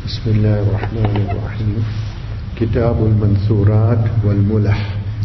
Bismillahirrahmanirrahim. Kitabul Mansurat wal Mulah.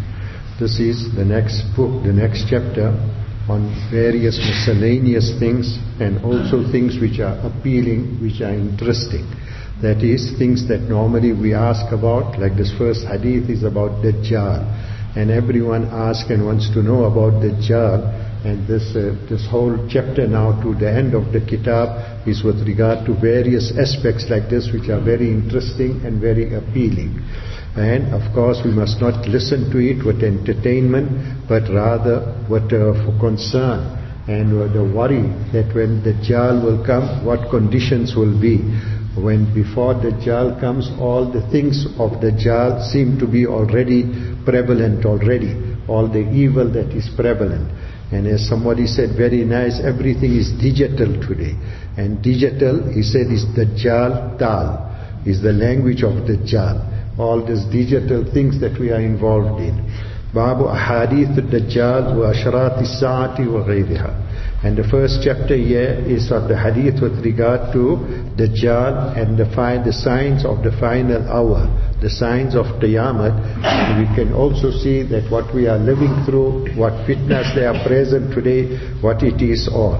This is the next book, the next chapter on various miscellaneous things and also things which are appealing, which are interesting. That is, things that normally we ask about, like this first hadith is about Dajjal. And everyone asks and wants to know about Dajjal. And this whole chapter now to the end of the kitab is with regard to various aspects like this which are very interesting and very appealing. And of course we must not listen to it with entertainment, but rather with for concern and the worry that when Dajjal will come, what conditions will be. When before Dajjal comes, all the things of Dajjal seem to be already prevalent already, all the evil that is prevalent. And as somebody said very nice, everything is digital today. And digital, he said, is Dajjal Tal, is the language of Dajjal. All these digital things that we are involved in. Babu Ahadith Dajjal wa Asharat Sa'ati wa Ghayriha. And the first chapter here is of the hadith with regard to Dajjal and the signs of the final hour, the signs of Qiyamah. And we can also see that what we are living through, what fitnas they are present today, what it is all.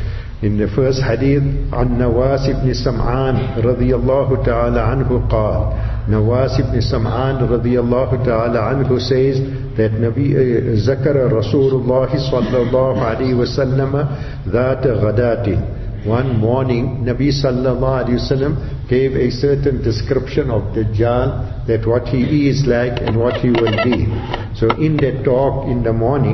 In the first hadith, on Nawas ibn Sam'an radiyallahu ta'ala anhu qal. Nawas ibn Sam'an radiyallahu ta'ala anhu says that Zakara Rasulullah sallallahu alayhi wa sallam dhata ghadatin. One morning, Nabi sallallahu alayhi wa sallam gave a certain description of Dajjal, that what he is like and what he will be. So in that talk in the morning,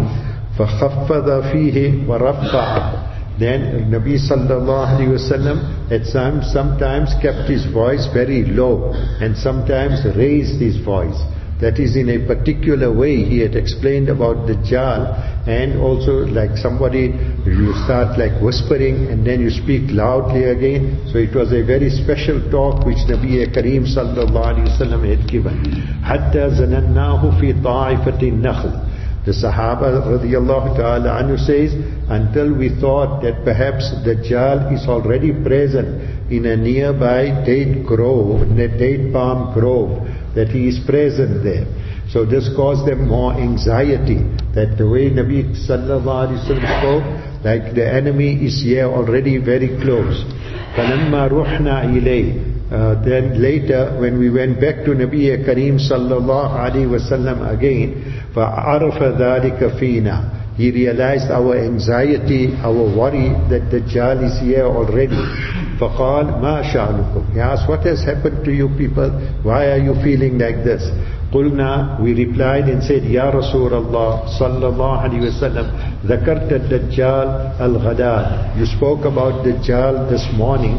فَخَفَّضَ فِيهِ وَرَفَّعَ. Then Nabi sallallahu alayhi wa sallam at sometimes kept his voice very low and sometimes raised his voice. That is, in a particular way he had explained about Dajjal, and also like somebody, you start like whispering and then you speak loudly again. So it was a very special talk which Nabi Kareem sallallahu alayhi wa sallam had given. Hatta zanannahu fi ta'ifatin nakhl. The Sahaba radiyallahu ta'ala anhu says, until we thought that perhaps Dajjal is already present in a nearby date grove, in a date palm grove, that he is present there. So this caused them more anxiety, that the way Nabi sallallahu alayhi wa sallam spoke, like the enemy is here already very close. فَلَمَّا رُحْنَا إِلَيْهِ. Then later, when we went back to Nabi Kareem sallallahu alayhi wa sallam again, فَعَرَفَ ذَلِكَ فِينَا. He realized our anxiety, our worry that Dajjal is here already. فَقَالْ مَا شَأْنُكُمْ. He asked, what has happened to you people? Why are you feeling like this? قُلْنَا. We replied and said, Ya Rasulullah sallallahu alayhi wa sallam, ذَكَرْتَ الدَّجَّالَ الْغَدَاء. You spoke about Dajjal this morning.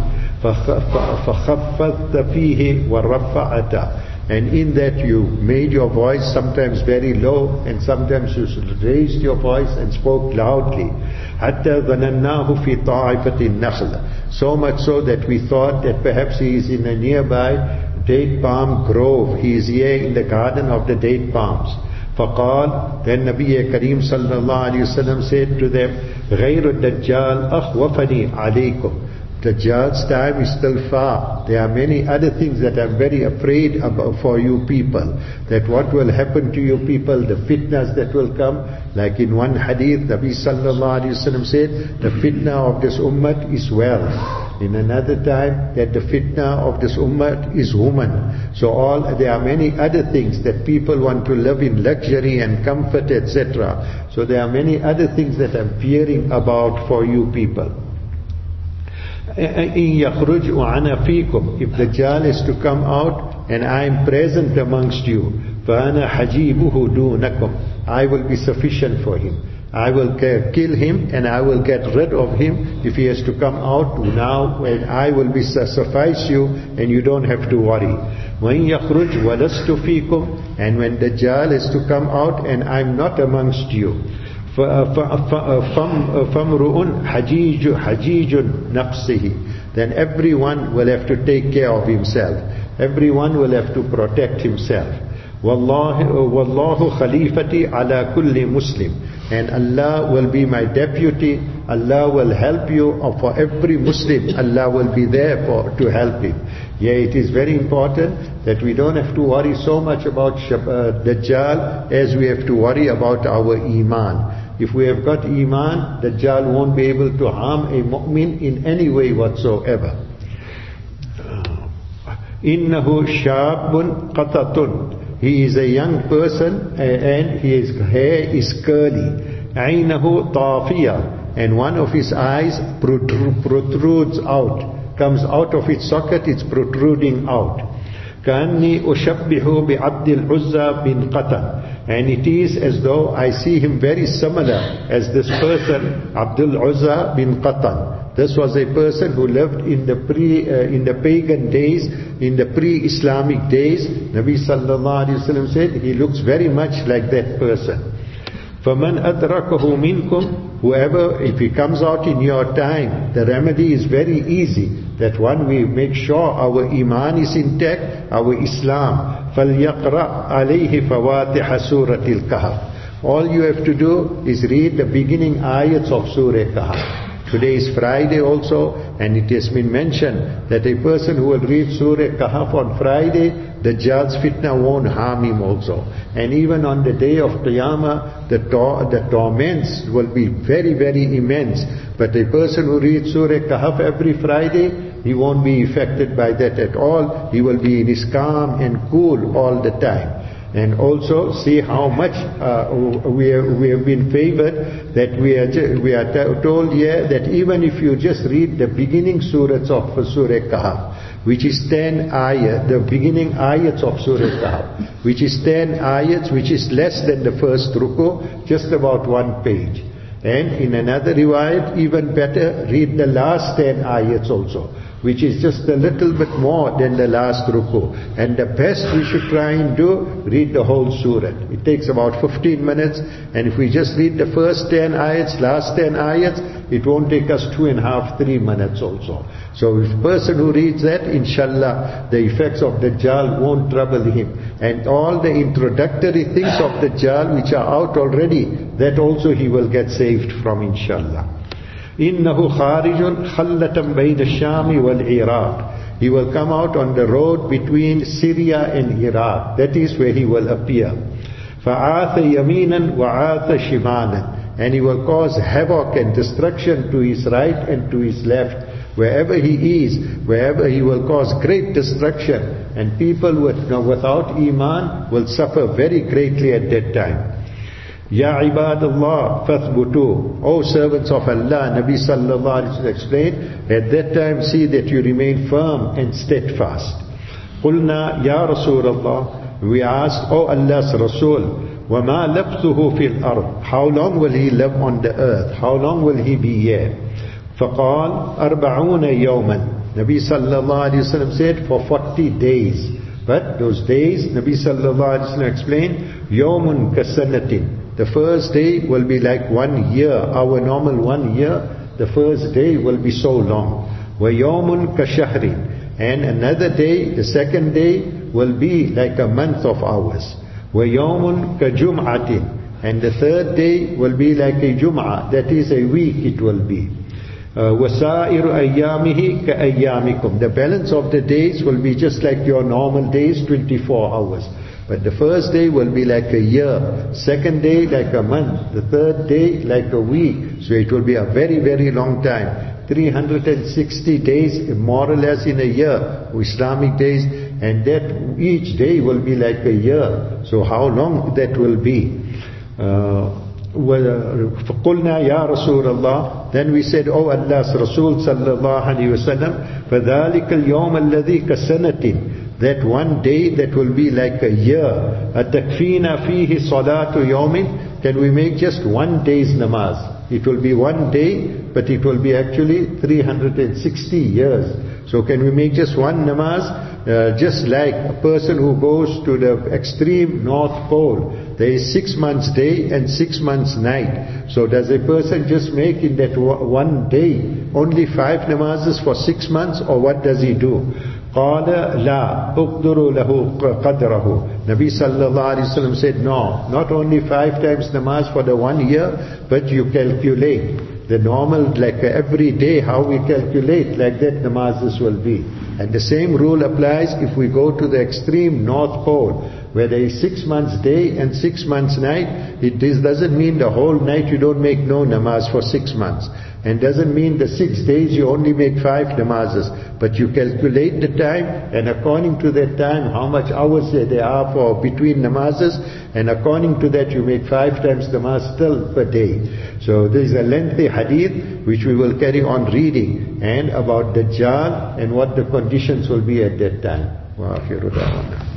فَخَفَّضْتَ فِيهِ وَرَفَّعَتَ. And in that you made your voice sometimes very low and sometimes you raised your voice and spoke loudly. حَتَّى ظَنَنَّاهُ فِي طَائِفَةِ النَّخْلِ. So much so that we thought that perhaps he is in a nearby date palm grove. He is here in the garden of the date palms. فَقَالْ. Then Nabi Kareem sallallahu alayhi wa sallam said to them, غَيْرُ الدَّجَّالِ أَخْوَفَنِي عَلَيْكُمْ. Dajjal's time is still far. There are many other things that I'm very afraid about for you people. That what will happen to you people, the fitnas that will come. Like in one hadith, Nabi sallallahu alayhi wa sallam said, the fitna of this ummah is wealth. In another time, that the fitna of this ummah is woman. So there are many other things that people want to live in luxury and comfort, etc. So there are many other things that I'm fearing about for you people. إِن يَخْرُجْ وَأَنَا فِيكُمْ. If Dajjal is to come out and I am present amongst you, فَأَنَا حَجِيبُهُ دُونَكُمْ. I will be sufficient for him. I will kill him and I will get rid of him if he has to come out now, and I will be suffice you and you don't have to worry. وَإِن يَخْرُجْ وَلَسْتُ فِيكُمْ. And when Dajjal is to come out and I'm not amongst you, فَمْرُؤٌ حَجِيجٌ نَفْسِهِ. Then everyone will have to take care of himself. Everyone will have to protect himself. وَاللَّهُ خَلِيفَتِي عَلَى كُلِّ مُسْلِمٍ. and Allah will be my deputy. Allah will help you, or for every Muslim, Allah will be there to help him. Yeah, it is very important that we don't have to worry so much about Dajjal as we have to worry about our Iman. If we have got Iman, Dajjal won't be able to harm a mu'min in any way whatsoever. Innahu shabun qatatun. He is a young person and his hair is curly. Ainahu tafiya, and one of his eyes protrudes out, comes out of its socket, it's protruding out. Kanni ushabbihu bi Abdul Uzza bin Qatan, and it is as though I see him very similar as this person, Abdul Uzza bin Qatan. This was a person who lived in the pagan days, in the pre-Islamic days. Nabi sallallahu alaihi wasallam said he looks very much like that person. فَمَنْ أَدْرَكَهُ مِنْكُمْ, whoever, if he comes out in your time, the remedy is very easy. That one, we make sure our Iman is intact, our Islam. فَلْيَقْرَأْ عَلَيْهِ فَوَاتِحَ سُورَةِ الْكَهْفِ. All you have to do is read the beginning ayats of Surah Kahf. Today is Friday also, and it has been mentioned that a person who will read Surah Kahf on Friday, Dajjal's fitna won't harm him also. And even on the day of Qiyamah, the torments will be very, very immense. But a person who reads Surah Kahf every Friday, he won't be affected by that at all. He will be in his calm and cool all the time. And also see how much we have been favored, that we are told here that even if you just read the beginning surahs of Surah Kahf, which is 10 ayat, the beginning ayats of Surah Kahf, which is 10 ayats, which is less than the first ruku, just about 1 page. And in another riwayat, even better, read the last 10 ayats also, which is just a little bit more than the last ruku. And the best we should try and do, read the whole surah. It takes about 15 minutes, and if we just read the first 10 ayats, last 10 ayats, it won't take us 2.5, 3 minutes also. So if a person who reads that, inshallah, the effects of Dajjal won't trouble him. And all the introductory things of Dajjal which are out already, that also he will get saved from, inshallah. إِنَّهُ خَارِجٌ خَلَّةً بَيْنَ الشَّامِ وَالْعِرَاقِ. He will come out on the road between Syria and Iraq. That is where he will appear. فَعَاثَ يَمِينًا وَعَاثَ شِمَالًا. And he will cause havoc and destruction to his right and to his left. Wherever he is, wherever he will cause great destruction. And people without Iman will suffer very greatly at that time. Ya ibadallah fathbutu. O servants of Allah, Nabi sallallahu alaihi wasallam explained, at that time see that you remain firm and steadfast. Qulna ya Rasulullah, we asked, O Allah's Rasul, wama labthuhu fil ard. How long will he live on the earth? How long will he be here? Faqal 40 yawman. Nabi sallallahu alaihi wasallam said for 40 days. But those days, Nabi sallallahu alaihi wasallam explained, yawmun kasanatin. The first day will be like 1 year, our normal 1 year. The first day will be so long. وَيَوْمٌ كَشَهْرٍ. And another day, the second day, will be like a month of ours. وَيَوْمٌ كَجُمْعَةٍ. And the third day will be like a Jum'ah, that is a week it will be. وَسَائِرُ أَيَّامِهِ كَأَيَّامِكُمْ. The balance of the days will be just like your normal days, 24 hours. But the first day will be like a year, second day like a month, the third day like a week. So it will be a very, very long time. 360 days more or less in a year, Islamic days, and that each day will be like a year. So how long that will be? فَقُلْنَا يَا رَسُولَ اللَّهِ. Then we said, O Allah's Rasul sallallahu alayhi wa sallam, فَذَلِكَ الْيَوْمَ الَّذِي كَسَنَةٍ. That one day that will be like a year. أَتَكْفِينَا فِيهِ صَلَاةُ يَوْمٍ. Can we make just 1 day's namaz? It will be 1 day, but it will be actually 360 years. So can we make just one namaz? Just like a person who goes to the extreme North Pole, there is 6 months day and 6 months night. So does a person just make in that 1 day only 5 namazes for 6 months, or what does he do? قال لا أقدر له قدره. Nabi sallallahu alayhi wa sallam said, no, not only 5 times namaz for the 1 year, but you calculate the normal, like every day how we calculate, like that namazes will be. And the same rule applies if we go to the extreme North Pole, where there is 6 months day and 6 months night. This doesn't mean the whole night you don't make no namaz for 6 months. And doesn't mean the 6 days you only make 5 namazes. But you calculate the time, and according to that time, how much hours there are for between namazes, and according to that you make 5 times namaz still per day. So there is a lengthy hadith which we will carry on reading, and about Dajjal and what the conditions will be at that time. Wa akhiru da'wana.